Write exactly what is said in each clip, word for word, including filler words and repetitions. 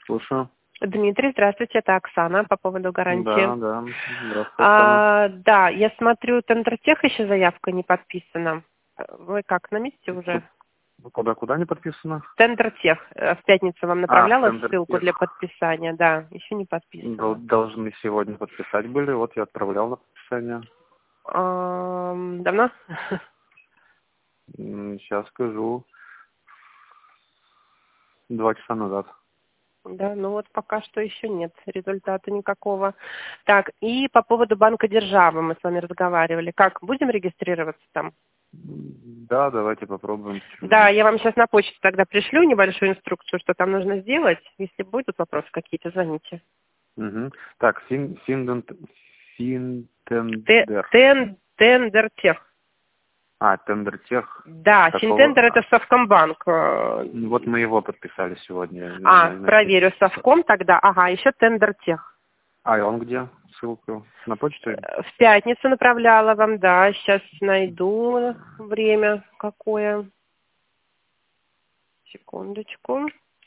Слушаю. Дмитрий, здравствуйте, это Оксана по поводу гарантии. Да, да. Здравствуйте, Оксана. А, да, я смотрю, Тендертех еще заявка не подписана. Вы как, на месте уже? Куда, куда не подписано? Тендертех. В пятницу вам направляла А, ссылку для подписания, да, еще не подписано. Дол- Должны сегодня подписать были, вот я отправлял на подписание. А, давно? Сейчас скажу. Два часа назад. Да, ну вот пока что еще нет результата никакого. Так, и по поводу банка державы мы с вами разговаривали. Как, будем регистрироваться там? Да, давайте попробуем. Да, я вам сейчас на почту тогда пришлю небольшую инструкцию, что там нужно сделать. Если будут вопросы какие-то, звоните. Угу. Так, фин, финден, Те- финтендер. Тен, Тендертех. А, тендертех. Да, Какого? Финтендер это Совкомбанк. Ну, Вот мы его подписали сегодня. А, Значит. проверю Совком тогда. Ага, еще Тендертех. А, и он где? Ссылку на почту? В пятницу направляла вам, да. Сейчас найду время какое. Секундочку.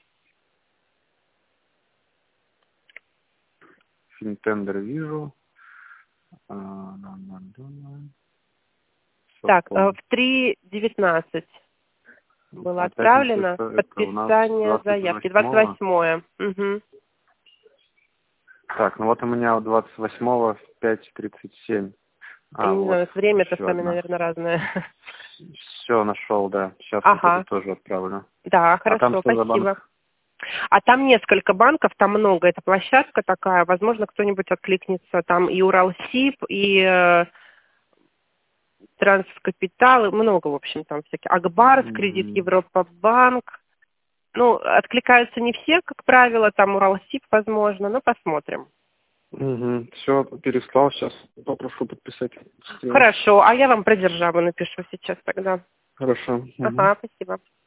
Финтендер вижу. А, да, да, да. Так, Совком. в три девятнадцать было А пятница отправлено это- это у нас подписание двадцать заявки. восьмого. двадцать восьмое. Угу. Так, ну вот у меня двадцать восьмого в пять тридцать семь. Я А, не вот. знаю, время-то с еще вами, одна. наверное, разное. Все, нашел, да. Сейчас Ага. вот это тоже отправлю. Да, А там хорошо, что за спасибо. банк? А там несколько банков, там много. Это площадка такая, возможно, кто-нибудь откликнется. Там и Уралсиб, и э, Транскапитал, и много, в общем, там всякие. Акбарс, Кредит Мгм. Европа Банк. Ну, откликаются не все, как правило, там Уралсиб, возможно, но посмотрим. Угу. Все, переслал, сейчас попрошу подписать. Хорошо, а я вам про державу напишу сейчас тогда. Хорошо. Угу. Ага, спасибо.